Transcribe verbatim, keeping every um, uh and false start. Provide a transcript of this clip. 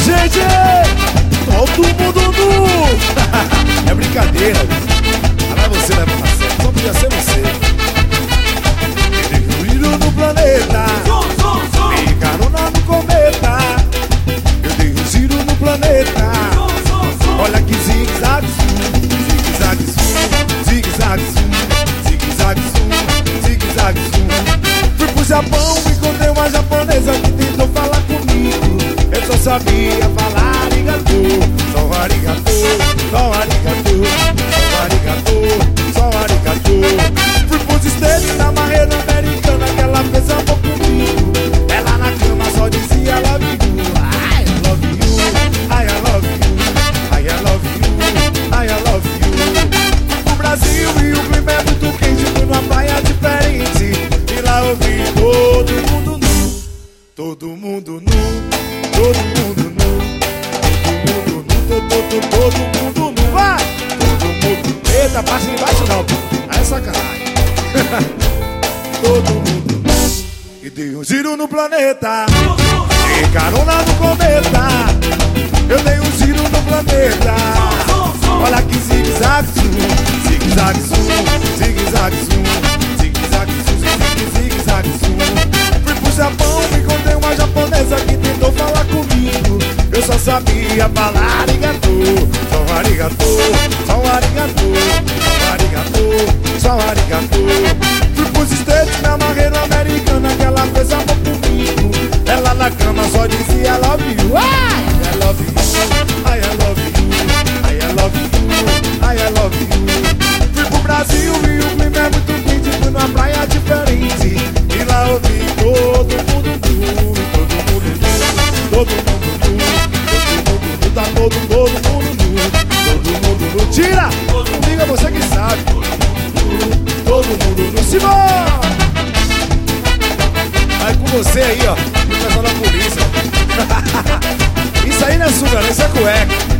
gente! Todo mundo nu! É brincadeira. Não é você, leva pra sério. Só podia ser você. Eu dei um giro no planeta. Dei carona no cometa. Eu dei um giro no planeta. Olha que zigue-zague zoom, zigue-zague zoom, zigue-zague zoom, zigue-zague zoom, zigue-zague zoom. Fui pro Japão, encontrei uma japonesa que tentou falar comigo. Eu só sabia falar arigatô, só arigatô, só arigatô, só arigatô, só arigatô. Fui pros States, na barreira americana, que ela fez amor comigo. Ela na cama só dizia love you, I love you, I love you, I love you, I love you. Fui pro Brasil e o clima é muito quente, fui numa praia diferente. E lá eu vi todo mundo nu, todo mundo nu. Todo mundo nu, todo mundo nu, todo, todo, todo mundo nu, vai! Todo mundo, eita, baixa embaixo não, aí é sacanagem. Todo mundo nu, e dei um giro no planeta, dei carona no cometa. Eu dei um giro no planeta, olha que zigue-zague zoom, zigue-zague zoom, zigue-zague zoom, zigue-zague zoom, zigue-zague zoom. Fui pro Japão, encontrei uma japonesa que tentou falar comigo. Eu só sabia falar arigatô, só arigatô, só arigatô, só arigatô, só arigatô. Fui pros States, na barreira americana, que ela fez amor comigo. Ela na cama só dizia I love you, I love you, I love you, I love you, I love you. Fui pro Brasil e o clima é muito quente, fui numa praia diferente. E lá eu vi todo mundo nu, todo mundo nu, todo mundo nu, todo mundo nu, tá todo, todo mundo nu, todo mundo nu. Tira! Comigo é você que sabe. Todo mundo nu. Simão! Vai com você aí, ó. O pessoal da polícia. Isso aí não é suga, não, isso é cueca.